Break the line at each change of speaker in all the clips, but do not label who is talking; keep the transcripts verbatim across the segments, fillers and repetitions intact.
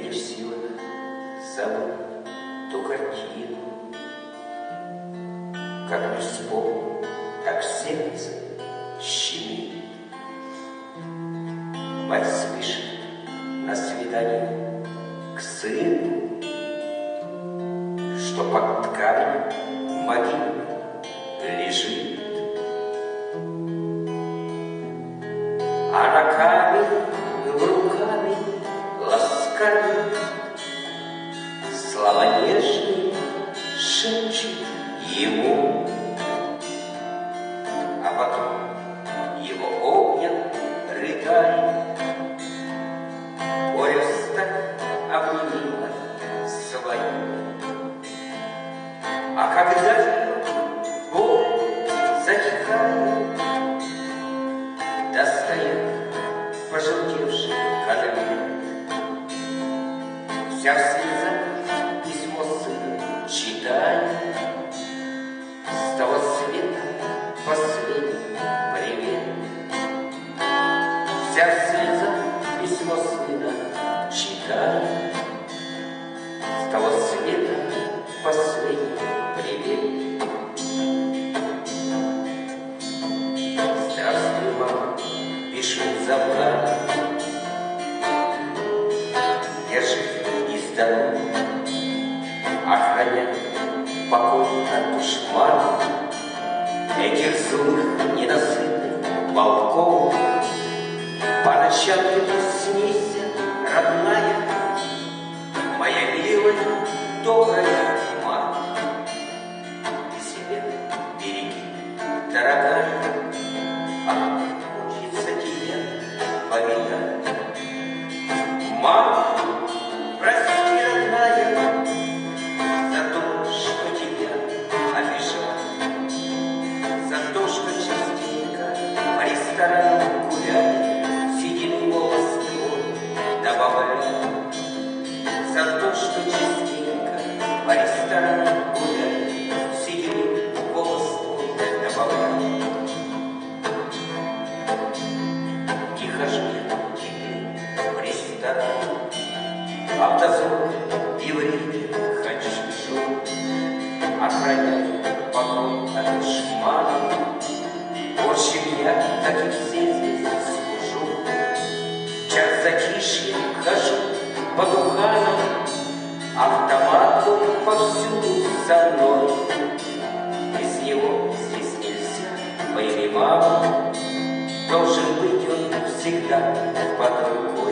не в силах забыть ту картину. Как не вспомню, так сердце щемит. Мать спешит на свидание к сыну, что под тканью могилы лежит. А руками, руками ласкает, слова нежные шепчет ему. А потом его обнял, рыдая, горестно обнимила свою. А когда боль затихает, достает пожелтевший конверт, вся в слезах письмо сына читает, с того света последний привет. Вся в слезах письмо сына читает, с того света последний привет. Здравствуй, мама, пишет завтра. Держись и здоров, охраняй покой от душмана этих злых, ненасытных волков. По ночам не снися, родная, моя милая, добрая мать. Ты себя береги, дорогая, а хочется тебя повидать. Мама, прости, родная, за то, что тебя обижал, за то, что частенько по ресторанам гуляли, седину волос твой добавляли, за то, что частенько по ресторанам гуляли, седину волос твой добавляли. Не хожу я теперь в ресторан, а в дозор и в Риге хочу, охраняю покой от душмана. Больше меня, как и все здесь, служу. Час затишья хожу по духанам, автоматом повсюду со мной. Без него здесь нельзя, пойми, мама, должен быть он всегда под рукой.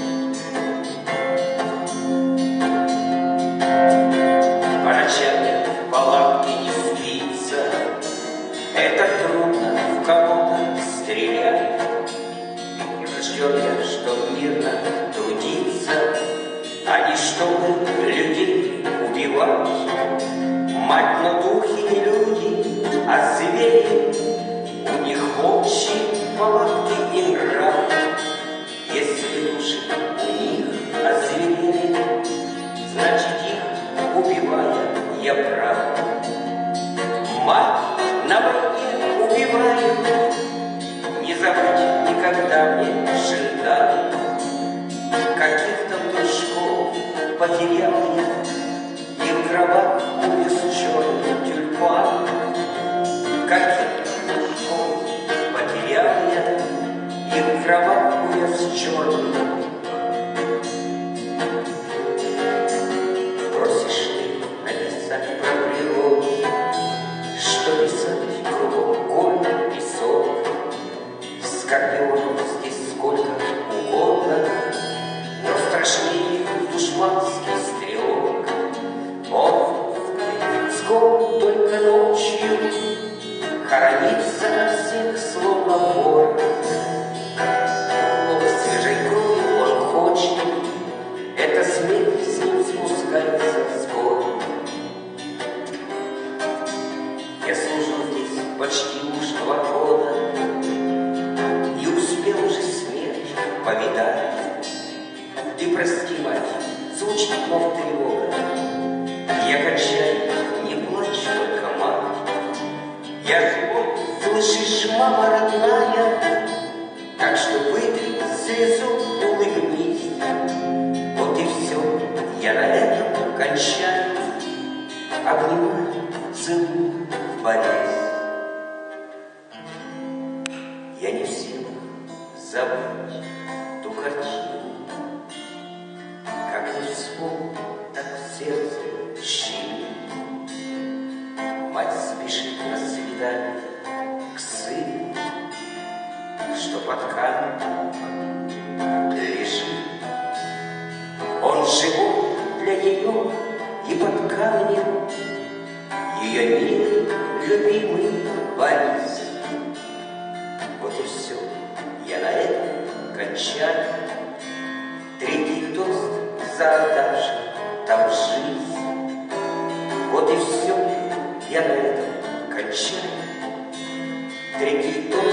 По ночам мне в палатке не спится, это трудно в кого-то стрелять. Не рожден я, чтоб мирно трудиться, а не чтобы людей убивать. Мать, но духи не люди, а звери, у них общие палатки и нрав. Если души у них озверели, значит их убивая я прав. Мать на войне убивают, не забыть никогда мне ждать. Каких-то дружков потерял я, и в гробах увез черный тюльпан. Каких-то дружков потерял я, и в гробах увез черный тюльпан. Просишь ты написать про природу, что писать кругом горный песок. Скорпионов здесь сколько угодно, но страшнее их душманский стрелок. Он скоро только ночью хоронится на всех словно вор. Много свежей крови он хочет, эта смерть с ним спускается с гор. Я служил здесь почти уж два года и успел уже смерть повидать. Ты прости, мать, звучит вновь тревога. Я кончаю, не плачь только, мать. Я живу, слышишь, мама родная, так что выпей слезу, улыбнись. Вот и все, кончаю, обнимаю, целую в болезнь. Я не в силах забыть ту картину, как не вспомню, так в сердце щемит. Мать спешит на свидание к сыну, что под камнем лежит. Он живой для нее и под камнем ее милый, любимый Борис. Вот и все, я на этом кончаю. Третий тост за отдавших там жизнь. Вот и все, я на этом кончаю. Третий тост